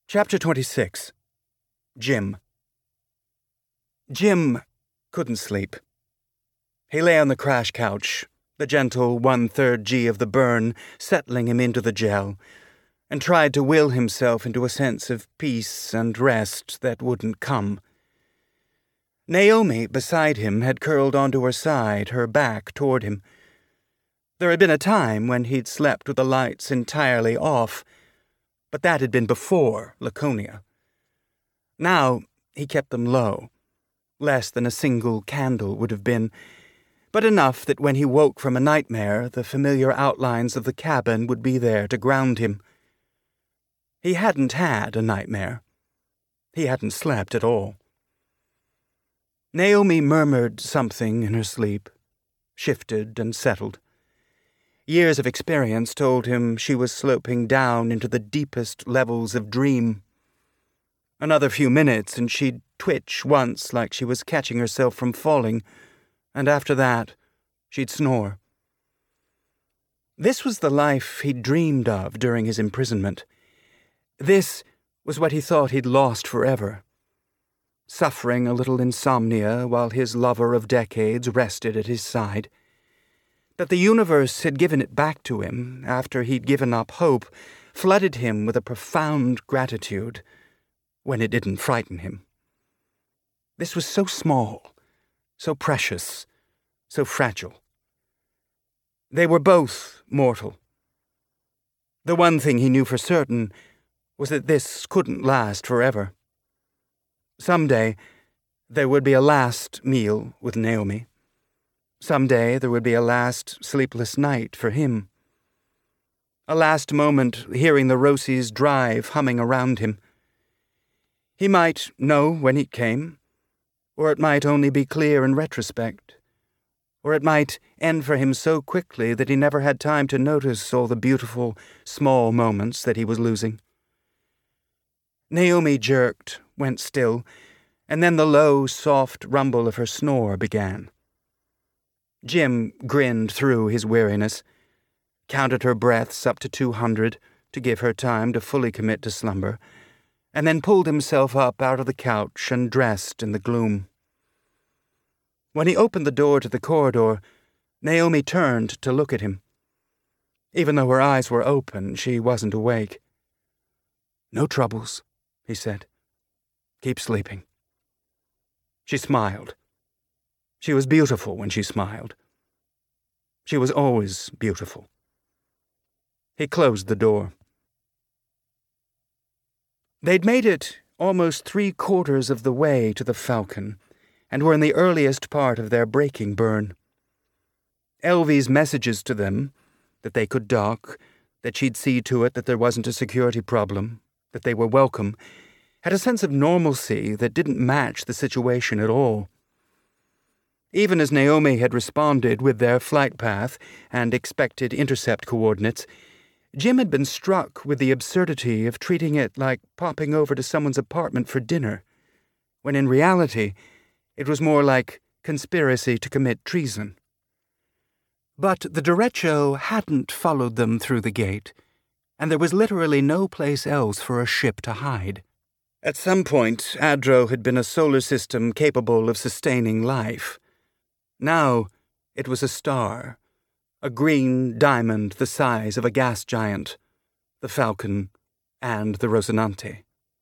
Chapter 26. Jim. Jim couldn't sleep. He lay on the crash couch, the gentle 1/3 G of the burn settling him into the gel, and tried to will himself into a sense of peace and rest that wouldn't come. Naomi, beside him, had curled onto her side, her back toward him. There had been a time when he'd slept with the lights entirely off, but that had been before Laconia. Now he kept them low, less than a single candle would have been, but enough that when he woke from a nightmare, the familiar outlines of the cabin would be there to ground him. He hadn't had a nightmare. He hadn't slept at all. Naomi murmured something in her sleep, shifted and settled. Years of experience told him she was sloping down into the deepest levels of dream. Another few minutes and she'd twitch once like she was catching herself from falling, and after that, she'd snore. This was the life he'd dreamed of during his imprisonment. This was what he thought he'd lost forever. Suffering a little insomnia while his lover of decades rested at his side. That the universe had given it back to him after he'd given up hope flooded him with a profound gratitude when it didn't frighten him. This was so small, so precious, so fragile. They were both mortal. The one thing he knew for certain was that this couldn't last forever. Someday there would be a last meal with Naomi. Someday there would be a last sleepless night for him. A last moment hearing the Rosie's drive humming around him. He might know when it came, or it might only be clear in retrospect, or it might end for him so quickly that he never had time to notice all the beautiful, small moments that he was losing. Naomi jerked, went still, and then the low, soft rumble of her snore began. Jim grinned through his weariness, counted her breaths up to 200 to give her time to fully commit to slumber, and then pulled himself up out of the couch and dressed in the gloom. When he opened the door to the corridor, Naomi turned to look at him. Even though her eyes were open, she wasn't awake. "No troubles," he said. "Keep sleeping." She smiled. She was beautiful when she smiled. She was always beautiful. He closed the door. They'd made it almost 3/4 of the way to the Falcon, and were in the earliest part of their braking burn. Elvie's messages to them, that they could dock, that she'd see to it that there wasn't a security problem, that they were welcome, had a sense of normalcy that didn't match the situation at all. Even as Naomi had responded with their flight path and expected intercept coordinates, Jim had been struck with the absurdity of treating it like popping over to someone's apartment for dinner, when in reality it was more like conspiracy to commit treason. But the derecho hadn't followed them through the gate, and there was literally no place else for a ship to hide. At some point, Adro had been a solar system capable of sustaining life. Now it was a star, a green diamond the size of a gas giant, the Falcon and the Rocinante.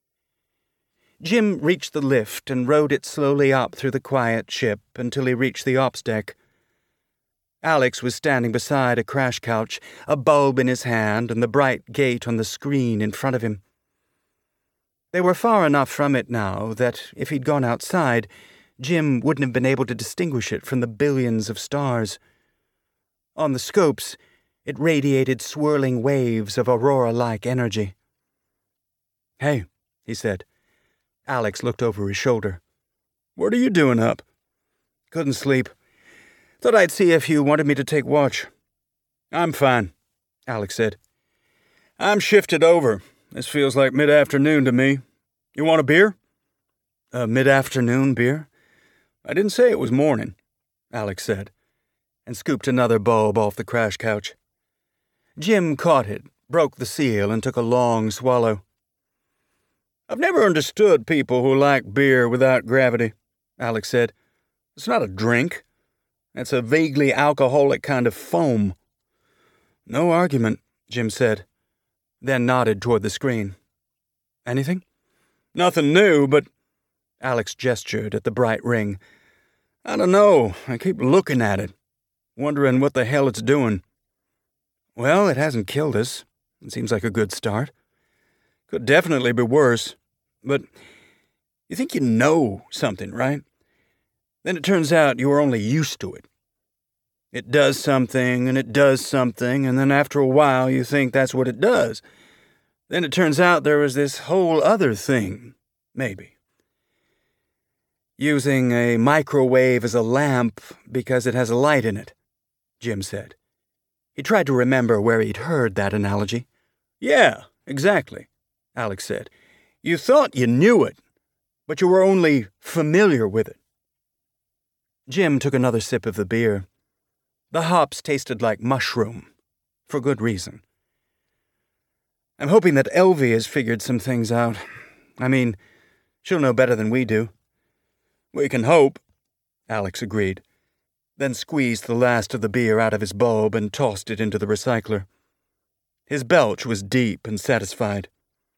Jim reached the lift and rode it slowly up through the quiet ship until he reached the ops deck. Alex was standing beside a crash couch, a bulb in his hand and the bright gate on the screen in front of him. They were far enough from it now that if he'd gone outside, Jim wouldn't have been able to distinguish it from the billions of stars. On the scopes, it radiated swirling waves of aurora-like energy. "Hey," he said. Alex looked over his shoulder. "What are you doing up?" "Couldn't sleep. Thought I'd see if you wanted me to take watch." "I'm fine," Alex said. "I'm shifted over. This feels like mid-afternoon to me. You want a beer?" Mid-afternoon beer?" "I didn't say it was morning," Alex said, and scooped another bulb off the crash couch. Jim caught it, broke the seal, and took a long swallow. I've never understood people who like beer without gravity, Alex said. It's not a drink. It's a vaguely alcoholic kind of foam. No argument, Jim said, then nodded toward the screen. Anything? Nothing new, but... Alex gestured at the bright ring. I don't know. I keep looking at it, wondering what the hell it's doing. Well, it hasn't killed us. It seems like a good start. Could definitely be worse. But you think you know something, right? Then it turns out you were only used to it. It does something, and it does something, and then after a while you think that's what it does. Then it turns out there was this whole other thing, maybe. Using a microwave as a lamp because it has a light in it, Jim said. He tried to remember where he'd heard that analogy. Yeah, exactly, Alex said. You thought you knew it, but you were only familiar with it. Jim took another sip of the beer. The hops tasted like mushroom, for good reason. I'm hoping that Elvie has figured some things out. I mean, she'll know better than we do. We can hope, Alex agreed, then squeezed the last of the beer out of his bulb and tossed it into the recycler. His belch was deep and satisfied.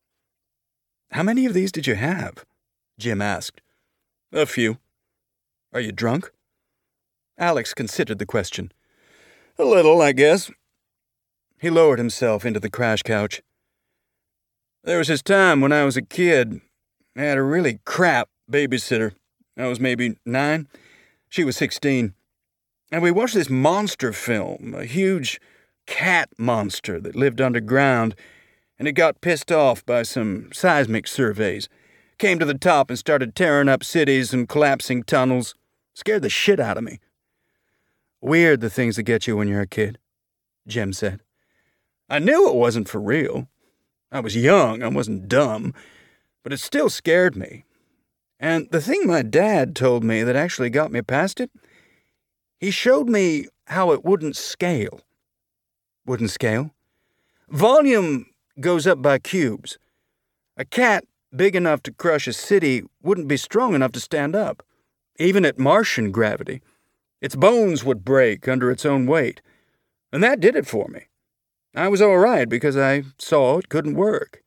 How many of these did you have? Jim asked. A few. Are you drunk? Alex considered the question. A little, I guess. He lowered himself into the crash couch. There was this time when I was a kid. I had a really crap babysitter. I was maybe 9. She was 16. And we watched this monster film, a huge cat monster that lived underground, and it got pissed off by some seismic surveys. Came to the top and started tearing up cities and collapsing tunnels. Scared the shit out of me. Weird, the things that get you when you're a kid, Jim said. I knew it wasn't for real. I was young, I wasn't dumb, but it still scared me. And the thing my dad told me that actually got me past it, he showed me how it wouldn't scale. Wouldn't scale? Volume goes up by cubes. A cat big enough to crush a city wouldn't be strong enough to stand up, even at Martian gravity. Its bones would break under its own weight. And that did it for me. I was all right because I saw it couldn't work.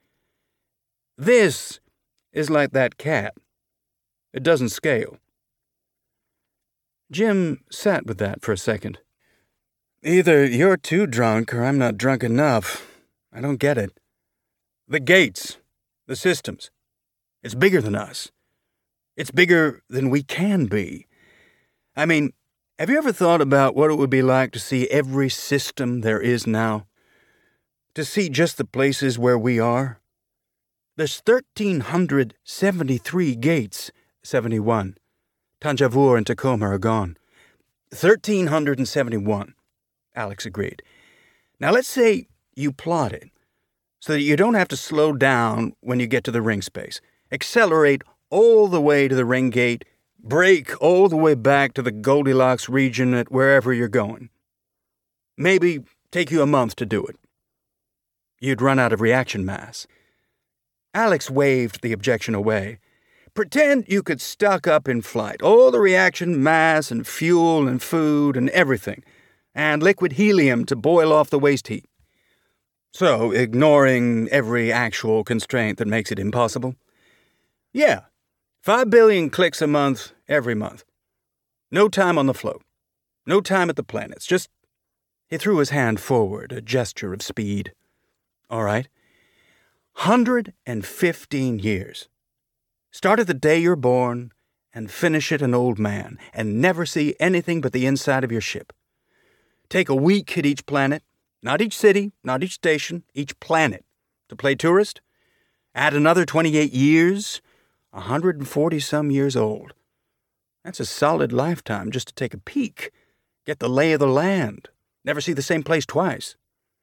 This is like that cat. It doesn't scale. Jim sat with that for a second. Either you're too drunk or I'm not drunk enough. I don't get it. The gates, the systems. It's bigger than us. It's bigger than we can be. I mean, have you ever thought about what it would be like to see every system there is now? To see just the places where we are? There's 1,373 gates, 71. Tanjavur and Tacoma are gone. 1,371, Alex agreed. Now let's say you plot it so that you don't have to slow down when you get to the ring space. Accelerate all the way to the ring gate. Brake all the way back to the Goldilocks region at wherever you're going. Maybe take you a month to do it. You'd run out of reaction mass. Alex waved the objection away. Pretend you could stock up in flight, all the reaction mass and fuel and food and everything, and liquid helium to boil off the waste heat. So, ignoring every actual constraint that makes it impossible? Yeah. 5 billion clicks a month, every month. No time on the float. No time at the planets. Just... He threw his hand forward, a gesture of speed. All right. 115 years. Start at the day you're born and finish it an old man and never see anything but the inside of your ship. Take a week at each planet, not each city, not each station, each planet, to play tourist. Add another 28 years... 140-some years old. That's a solid lifetime just to take a peek, get the lay of the land, never see the same place twice.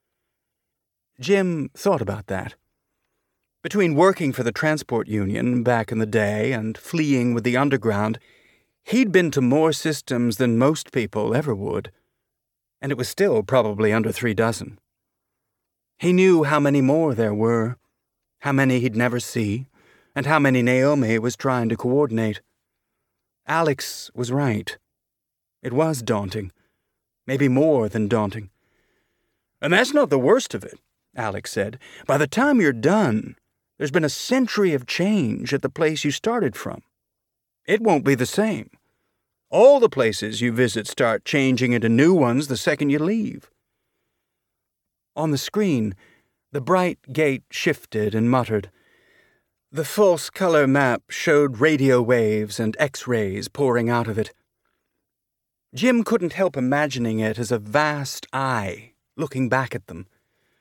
Jim thought about that. Between working for the transport union back in the day and fleeing with the underground, he'd been to more systems than most people ever would, and it was still probably under 3 dozen. He knew how many more there were, how many he'd never see, and how many Naomi was trying to coordinate. Alex was right. It was daunting. Maybe more than daunting. "And that's not the worst of it," Alex said. "By the time you're done, there's been a century of change at the place you started from. It won't be the same. All the places you visit start changing into new ones the second you leave." On the screen, the bright gate shifted and muttered. The false color map showed radio waves and X-rays pouring out of it. Jim couldn't help imagining it as a vast eye looking back at them.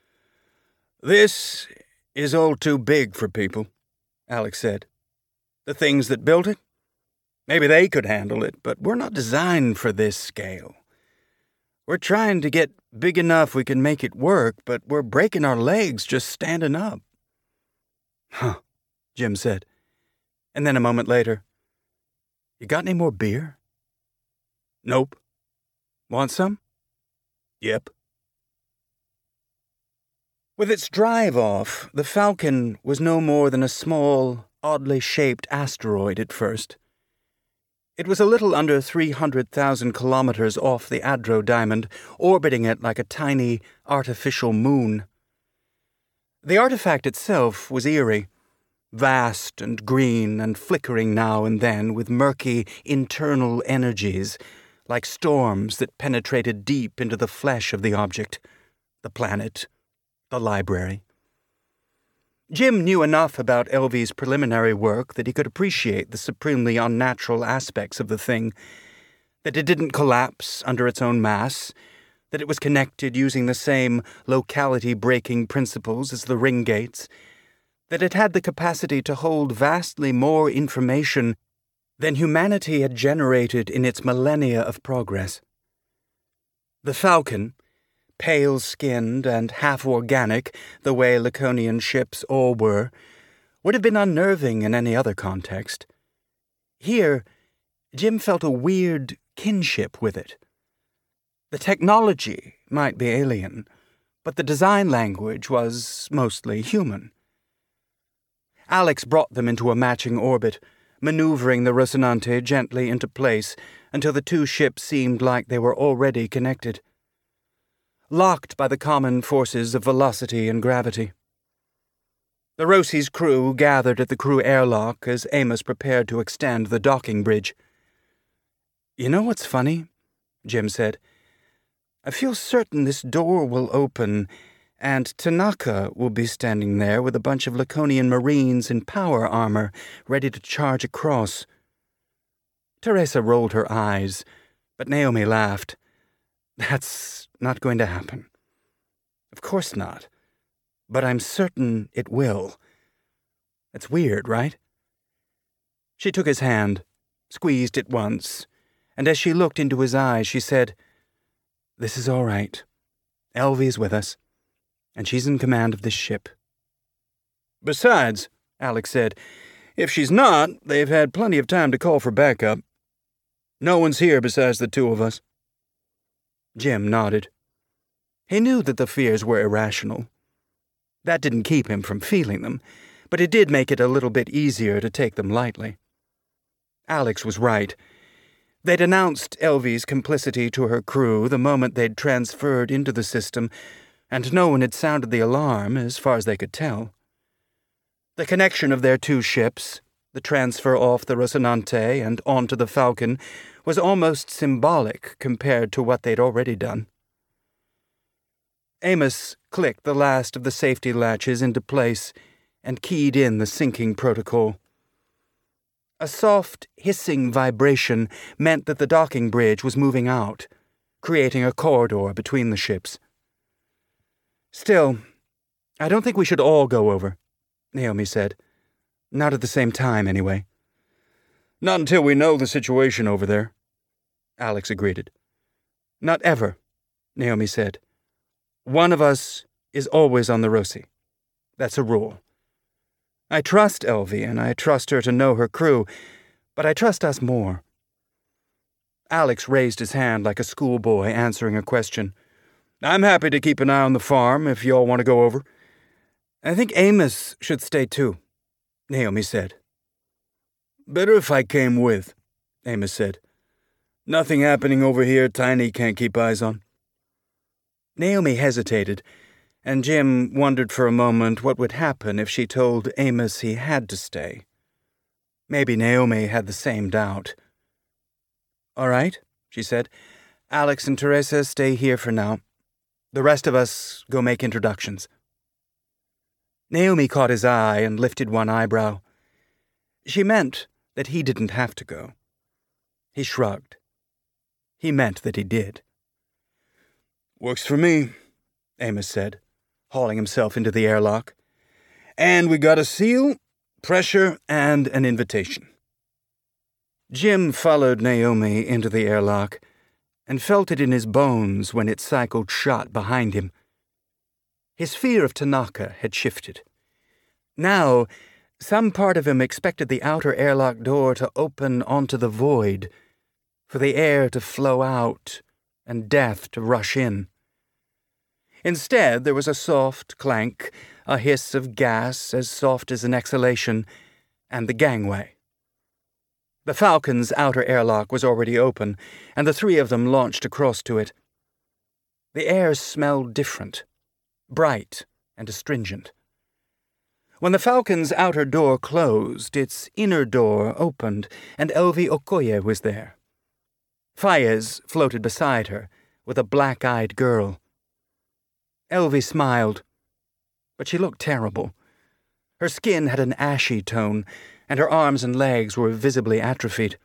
"This is all too big for people," Alex said. "The things that built it? Maybe they could handle it, but we're not designed for this scale. We're trying to get big enough we can make it work, but we're breaking our legs just standing up." "Huh," Jim said. And then a moment later, "You got any more beer?" "Nope." "Want some?" "Yep." With its drive off, the Falcon was no more than a small, oddly shaped asteroid at first. It was a little under 300,000 kilometers off the Adro Diamond, orbiting it like a tiny, artificial moon. The artifact itself was eerie, vast and green and flickering now and then with murky internal energies, like storms that penetrated deep into the flesh of the object, the planet, the library. Jim knew enough about Elvy's preliminary work that he could appreciate the supremely unnatural aspects of the thing, that it didn't collapse under its own mass, that it was connected using the same locality-breaking principles as the ring gates, that it had the capacity to hold vastly more information than humanity had generated in its millennia of progress. The Falcon, pale-skinned and half-organic, the way Laconian ships all were, would have been unnerving in any other context. Here, Jim felt a weird kinship with it. The technology might be alien, but the design language was mostly human. Alex brought them into a matching orbit, maneuvering the Rocinante gently into place until the two ships seemed like they were already connected, locked by the common forces of velocity and gravity. The Rosie's crew gathered at the crew airlock as Amos prepared to extend the docking bridge. "You know what's funny?" Jim said. "I feel certain this door will open, and Tanaka will be standing there with a bunch of Laconian Marines in power armor, ready to charge across." Teresa rolled her eyes, but Naomi laughed. "That's not going to happen." "Of course not. But I'm certain it will. It's weird, right?" She took his hand, squeezed it once, and as she looked into his eyes, she said, "This is all right. Elvy's with us, and she's in command of this ship." "Besides," Alex said, "if she's not, they've had plenty of time to call for backup. No one's here besides the two of us." Jim nodded. He knew that the fears were irrational. That didn't keep him from feeling them, but it did make it a little bit easier to take them lightly. Alex was right. They'd announced Elvy's complicity to her crew the moment they'd transferred into the system, and no one had sounded the alarm as far as they could tell. The connection of their two ships, the transfer off the Rocinante and onto the Falcon, was almost symbolic compared to what they'd already done. Amos clicked the last of the safety latches into place and keyed in the syncing protocol. A soft, hissing vibration meant that the docking bridge was moving out, creating a corridor between the ships. "Still, I don't think we should all go over," Naomi said. "Not at the same time, anyway." "Not until we know the situation over there," Alex agreed. "Not ever," Naomi said. "One of us is always on the Rosie. That's a rule. I trust Elvy, and I trust her to know her crew, but I trust us more." Alex raised his hand like a schoolboy answering a question. "I'm happy to keep an eye on the farm if you all want to go over. I think Amos should stay too," Naomi said. Better if I came with, Amos said. Nothing happening over here Tiny can't keep eyes on. Naomi hesitated, and Jim wondered for a moment what would happen if she told Amos he had to stay. Maybe Naomi had the same doubt. All right, she said. Alex and Teresa stay here for now. The rest of us go make introductions. Naomi caught his eye and lifted one eyebrow. She meant that he didn't have to go. He shrugged. He meant that he did. Works for me, Amos said, hauling himself into the airlock. And we got a seal, pressure, and an invitation. Jim followed Naomi into the airlock and felt it in his bones when it cycled shut behind him. His fear of Tanaka had shifted. Now, some part of him expected the outer airlock door to open onto the void, for the air to flow out and death to rush in. Instead, there was a soft clank, a hiss of gas as soft as an exhalation, and the gangway. The Falcon's outer airlock was already open, and the three of them launched across to it. The air smelled different, bright and astringent. When the Falcon's outer door closed, its inner door opened, and Elvi Okoye was there. Fayez floated beside her, with a black-eyed girl. Elvi smiled, but she looked terrible. Her skin had an ashy tone, and her arms and legs were visibly atrophied.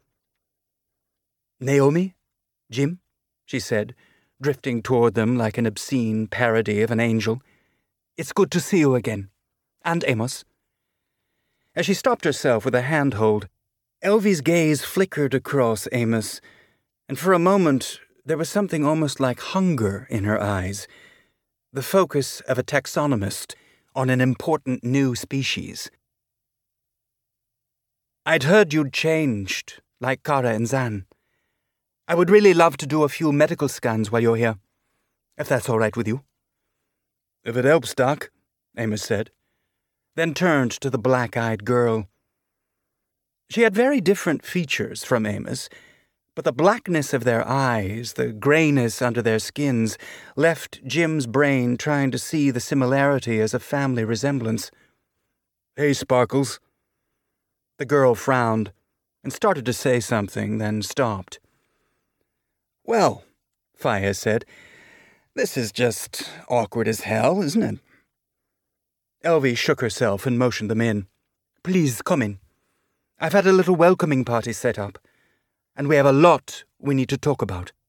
Naomi? Jim? She said, drifting toward them like an obscene parody of an angel. It's good to see you again. And Amos. As she stopped herself with a handhold, Elvi's gaze flickered across Amos, and for a moment there was something almost like hunger in her eyes, the focus of a taxonomist on an important new species. I'd heard you'd changed, like Kara and Zan. I would really love to do a few medical scans while you're here, if that's all right with you. If it helps, Doc, Amos said, then turned to the black-eyed girl. She had very different features from Amos, but the blackness of their eyes, the grayness under their skins, left Jim's brain trying to see the similarity as a family resemblance. Hey, Sparkles. The girl frowned and started to say something, then stopped. Well, Fayez said, this is just awkward as hell, isn't it? Elvi shook herself and motioned them in. Please, come in. I've had a little welcoming party set up, and we have a lot we need to talk about.